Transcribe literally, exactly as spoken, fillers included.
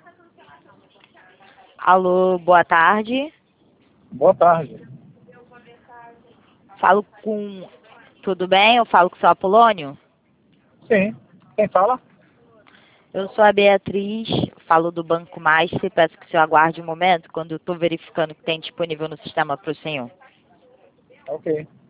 Alô, boa tarde. Boa tarde. Falo com... Tudo bem? Eu falo com o seu Apolônio? Sim. Quem fala? Eu sou a Beatriz, falo do Banco Master. Peço que o senhor aguarde um momento, quando eu estou verificando o que tem disponível no sistema para o senhor. Ok.